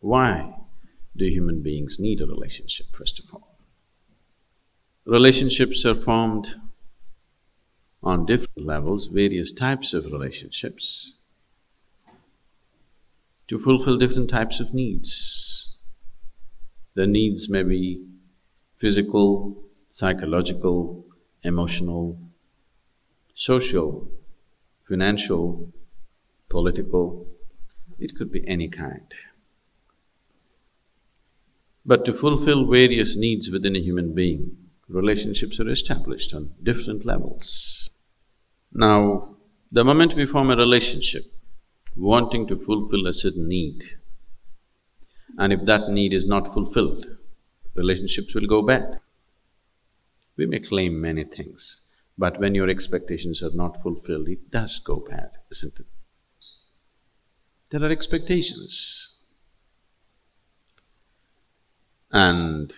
Why do human beings need a relationship, first of all? Relationships are formed on different levels, various types of relationships, to fulfill different types of needs. The needs may be physical, psychological, emotional, social, financial, political, it could be any kind. But to fulfill various needs within a human being, relationships are established on different levels. Now, the moment we form a relationship, wanting to fulfill a certain need, and if that need is not fulfilled, relationships will go bad. We may claim many things, but when your expectations are not fulfilled, it does go bad, isn't it? There are expectations. And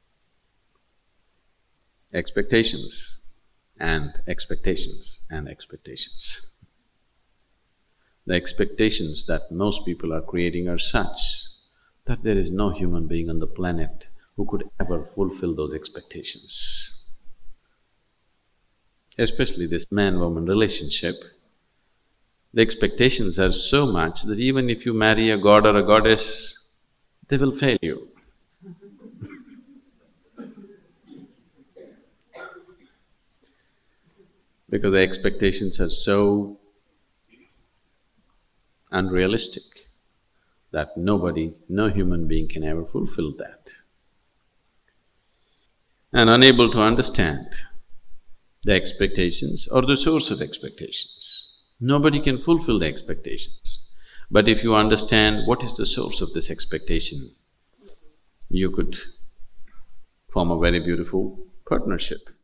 expectations, and expectations, and expectations. The expectations that most people are creating are such that there is no human being on the planet who could ever fulfill those expectations. Especially this man-woman relationship, the expectations are so much that even if you marry a god or a goddess, they will fail you. Because the expectations are so unrealistic that nobody, no human being can ever fulfill that. And unable to understand the expectations or the source of expectations, nobody can fulfill the expectations. But if you understand what is the source of this expectation, you could form a very beautiful partnership.